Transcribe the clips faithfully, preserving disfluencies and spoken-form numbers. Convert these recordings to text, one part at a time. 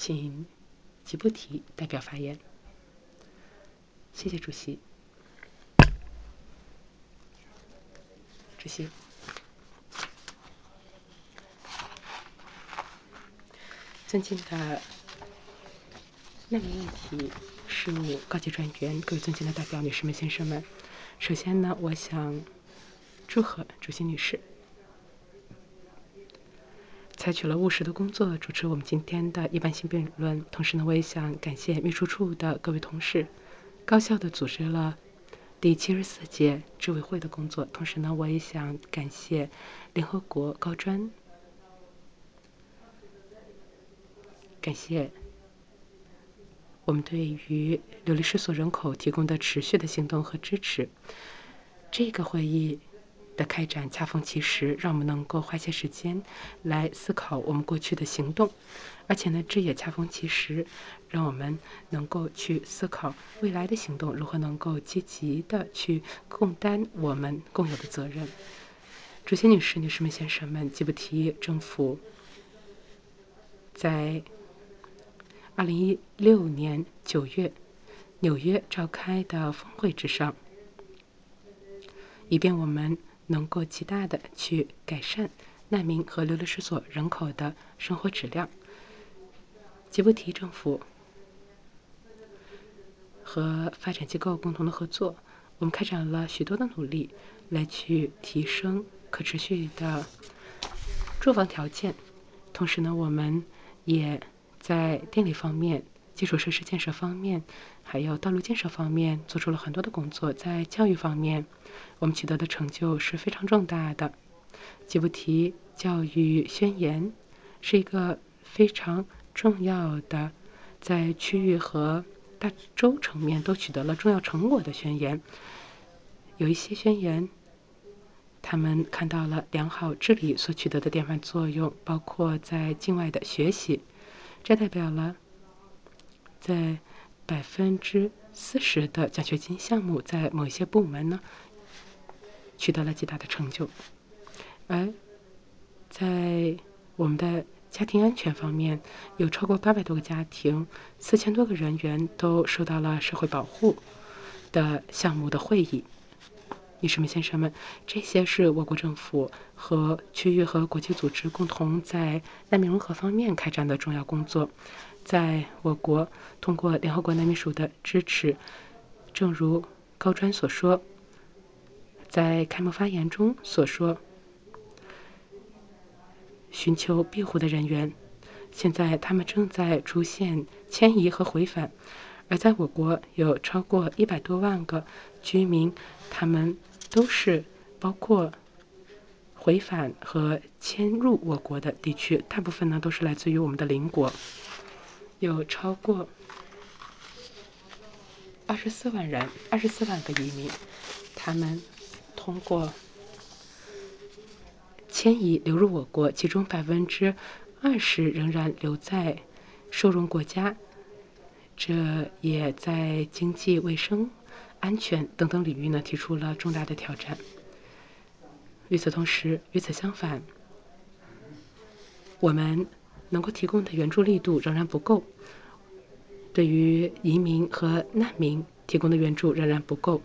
请吉布提代表发言。谢谢主席。主席，尊敬的难民问题事务高级专员，各位尊敬的代表女士们、先生们，首先呢，我想祝贺主席女士采取了务实的工作，主持我们今天的一般性辩论。同时呢，我也想感谢秘书处的各位同事，高效地组织了第七十四届执委会的工作。同时呢，我也想感谢联合国高专，感谢我们对于流离失所人口提供的持续的行动和支持。这个会议的开展恰逢其时，让我们能够花些时间来思考我们过去的行动，而且呢，这也恰逢其时，让我们能够去思考未来的行动如何能够积极的去共担我们共有的责任。主席女士、女士们、先生们，吉布提政府在二零一六年九月纽约召开的峰会之上，以便我们能够极大的去改善难民和流离失所人口的生活质量。吉布提政府和发展机构共同的合作，我们开展了许多的努力，来去提升可持续的住房条件。同时呢，我们也在电力方面、基础设施建设方面，还有道路建设方面做出了很多的工作。在教育方面，我们取得的成就是非常重大的。吉布提教育宣言是一个非常重要的，在区域和大洲层面都取得了重要成果的宣言。有一些宣言，他们看到了良好治理所取得的典范作用，包括在境外的学习，这代表了在百分之四十的奖学金项目在某一些部门呢取得了极大的成就。而在我们的家庭安全方面，有超过八百多个家庭、四千多个人员都受到了社会保护的项目的会议。女士们、先生们，这些是我国政府和区域和国际组织共同在难民融合方面开展的重要工作。在我国，通过联合国难民署的支持，正如高专所说，在开幕发言中所说，寻求庇护的人员，现在他们正在出现迁移和回返，而在我国有超过一百多万个居民，他们都是包括回返和迁入我国的地区，大部分呢都是来自于我们的邻国，有超过二十四万人，二十四万个移民，他们通过迁移流入我国，其中百分之二十仍然留在收容国家，这也在经济、卫生、安全等等领域呢提出了重大的挑战。与此同时，与此相反，我们能够提供的援助力度仍然不够，对于移民和难民提供的援助仍然不够。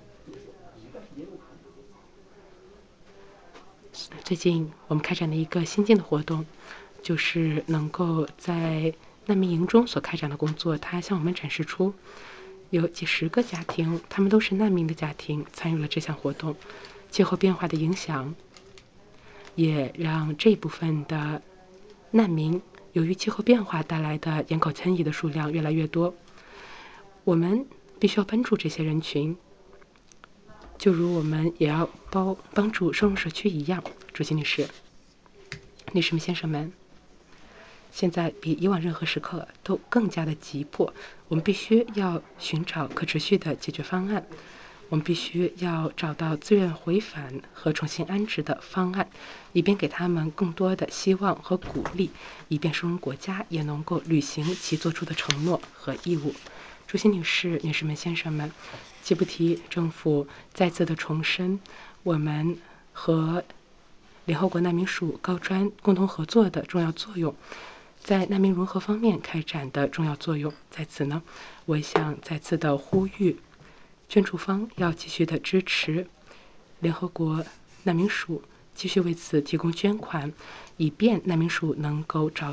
最近我们开展了一个新进的活动，就是能够在难民营中所开展的工作，它向我们展示出有几十个家庭，他们都是难民的家庭，参与了这项活动。气候变化的影响也让这部分的难民由于气候变化带来的人口迁移的数量越来越多，我们必须要帮助这些人群，就如我们也要帮帮助收容社区一样。主席女士、女士们、先生们，现在比以往任何时刻都更加的急迫，我们必须要寻找可持续的解决方案，我们必须要找到自愿回返和重新安置的方案，以便给他们更多的希望和鼓励，以便收容国家也能够履行其做出的承诺和义务。主席女士、女士们、先生们，吉布提政府再次的重申我们和联合国难民署高专共同合作的重要作用。 在难民融合方面开展的重要作用。在此呢，我想再次的呼吁捐助方要继续的支持联合国难民署，继续为此提供捐款，以便难民署能够找